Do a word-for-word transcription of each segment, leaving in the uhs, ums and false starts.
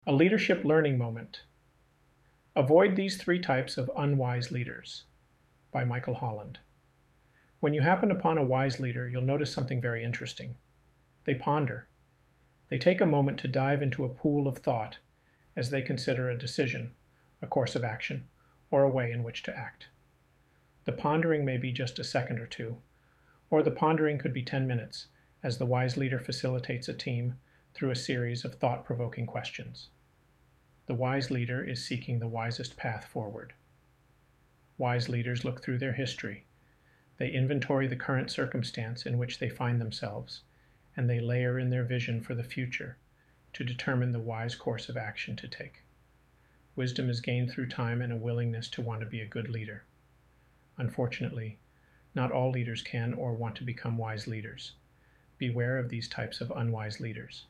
A leadership learning moment. Avoid these three types of unwise leaders, by Michael Holland. When you happen upon a wise leader, you'll notice something very interesting. They ponder. They take a moment to dive into a pool of thought as they consider a decision, a course of action, or a way in which to act. The pondering may be just a second or two, or the pondering could be ten minutes as the wise leader facilitates a team through a series of thought-provoking questions. The wise leader is seeking the wisest path forward. Wise leaders look through their history. They inventory the current circumstance in which they find themselves, and they layer in their vision for the future to determine the wise course of action to take. Wisdom is gained through time and a willingness to want to be a good leader. Unfortunately, not all leaders can or want to become wise leaders. Beware of these types of unwise leaders.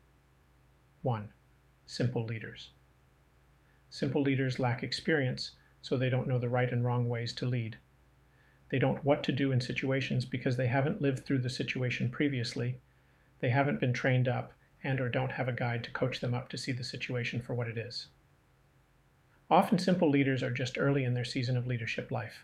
one. Simple leaders. Simple leaders lack experience, so they don't know the right and wrong ways to lead. They don't know what to do in situations because they haven't lived through the situation previously, they haven't been trained up, and or don't have a guide to coach them up to see the situation for what it is. Often simple leaders are just early in their season of leadership life.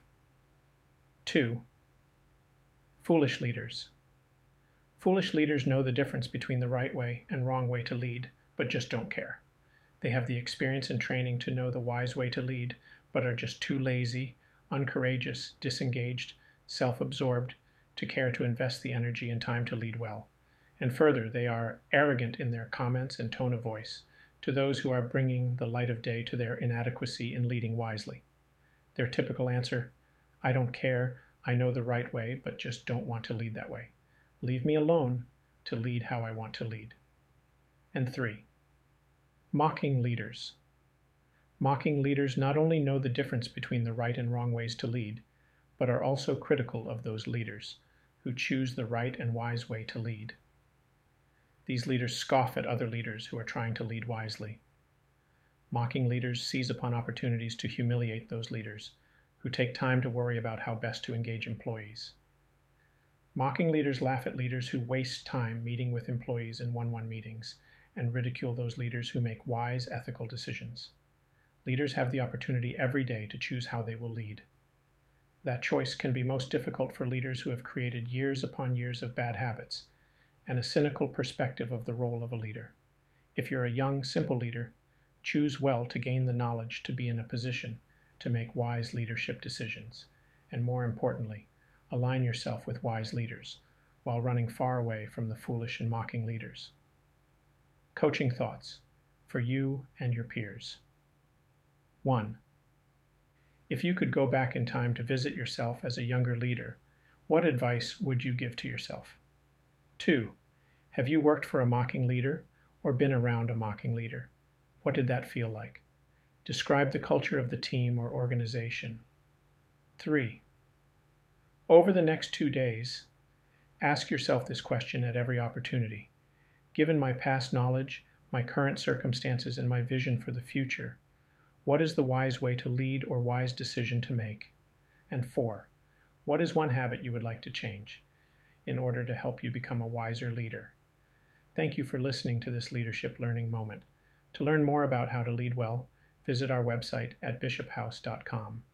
two. Foolish leaders. Foolish leaders know the difference between the right way and wrong way to lead, but just don't care. They have the experience and training to know the wise way to lead, but are just too lazy, uncourageous, disengaged, self-absorbed to care to invest the energy and time to lead well. And further, they are arrogant in their comments and tone of voice to those who are bringing the light of day to their inadequacy in leading wisely. Their typical answer, "I don't care, I know the right way, but just don't want to lead that way. Leave me alone to lead how I want to lead." And three. Mocking leaders. Mocking leaders not only know the difference between the right and wrong ways to lead, but are also critical of those leaders who choose the right and wise way to lead. These leaders scoff at other leaders who are trying to lead wisely. Mocking leaders seize upon opportunities to humiliate those leaders who take time to worry about how best to engage employees. Mocking leaders laugh at leaders who waste time meeting with employees in one-on-one meetings and ridicule those leaders who make wise, ethical decisions. Leaders have the opportunity every day to choose how they will lead. That choice can be most difficult for leaders who have created years upon years of bad habits and a cynical perspective of the role of a leader. If you're a young, simple leader, choose well to gain the knowledge to be in a position to make wise leadership decisions, and more importantly, align yourself with wise leaders while running far away from the foolish and mocking leaders. Coaching thoughts for you and your peers. one. If you could go back in time to visit yourself as a younger leader, what advice would you give to yourself? two. Have you worked for a mocking leader or been around a mocking leader? What did that feel like? Describe the culture of the team or organization. three. Over the next two days, ask yourself this question at every opportunity. Given my past knowledge, my current circumstances, and my vision for the future, what is the wise way to lead or wise decision to make? And four, what is one habit you would like to change in order to help you become a wiser leader? Thank you for listening to this leadership learning moment. To learn more about how to lead well, visit our website at bishop house dot com.